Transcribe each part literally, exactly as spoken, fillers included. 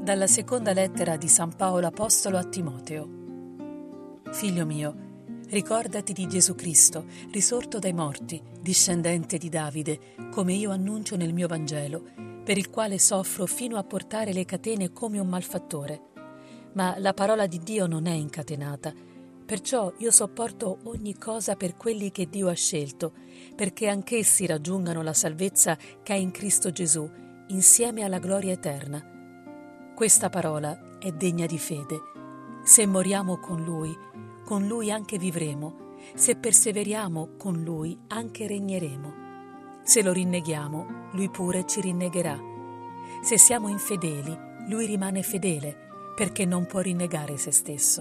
Dalla seconda lettera di San Paolo Apostolo a Timoteo. Figlio mio, ricordati di Gesù Cristo, risorto dai morti, discendente di Davide, come io annuncio nel mio Vangelo, per il quale soffro fino a portare le catene come un malfattore. Ma la parola di Dio non è incatenata, perciò io sopporto ogni cosa per quelli che Dio ha scelto, perché anch'essi raggiungano la salvezza che è in Cristo Gesù, insieme alla gloria eterna. Questa parola è degna di fede. Se moriamo con Lui, con Lui anche vivremo. Se perseveriamo con Lui, anche regneremo. Se lo rinneghiamo, Lui pure ci rinnegherà. Se siamo infedeli, Lui rimane fedele, perché non può rinnegare se stesso.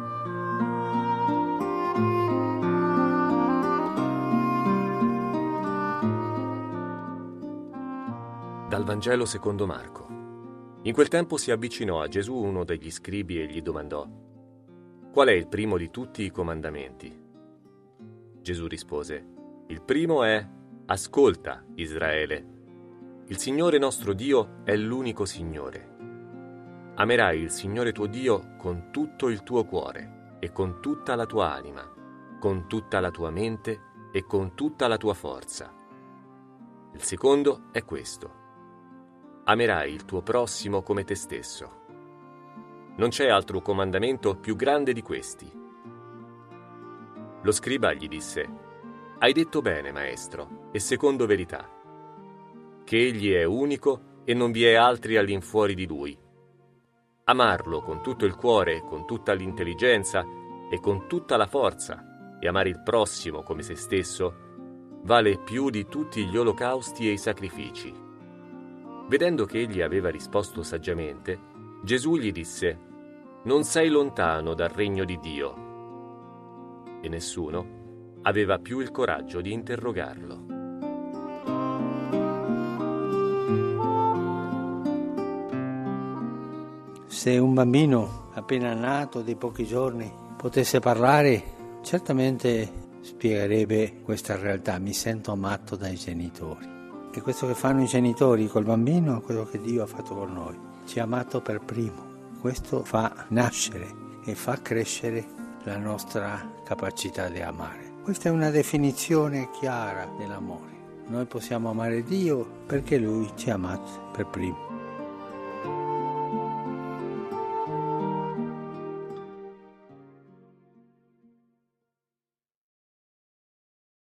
Dal Vangelo secondo Marco. In quel tempo si avvicinò a Gesù uno degli scribi e gli domandò: «Qual è il primo di tutti i comandamenti?» Gesù rispose: «Il primo è: Ascolta, Israele. Il Signore nostro Dio è l'unico Signore. Amerai il Signore tuo Dio con tutto il tuo cuore e con tutta la tua anima, con tutta la tua mente e con tutta la tua forza. Il secondo è questo: amerai il tuo prossimo come te stesso. Non c'è altro comandamento più grande di questi». Lo scriba gli disse: «Hai detto bene, maestro, e secondo verità, che egli è unico e non vi è altri all'infuori di lui. Amarlo con tutto il cuore, con tutta l'intelligenza e con tutta la forza, e amare il prossimo come se stesso, vale più di tutti gli olocausti e i sacrifici». Vedendo che egli aveva risposto saggiamente, Gesù gli disse: «Non sei lontano dal regno di Dio». E nessuno aveva più il coraggio di interrogarlo. Se un bambino appena nato di pochi giorni potesse parlare, certamente spiegherebbe questa realtà: mi sento amato dai genitori. E questo che fanno i genitori col bambino è quello che Dio ha fatto con noi. Ci ha amato per primo. Questo fa nascere e fa crescere la nostra capacità di amare. Questa è una definizione chiara dell'amore. Noi possiamo amare Dio perché Lui ci ha amato per primo.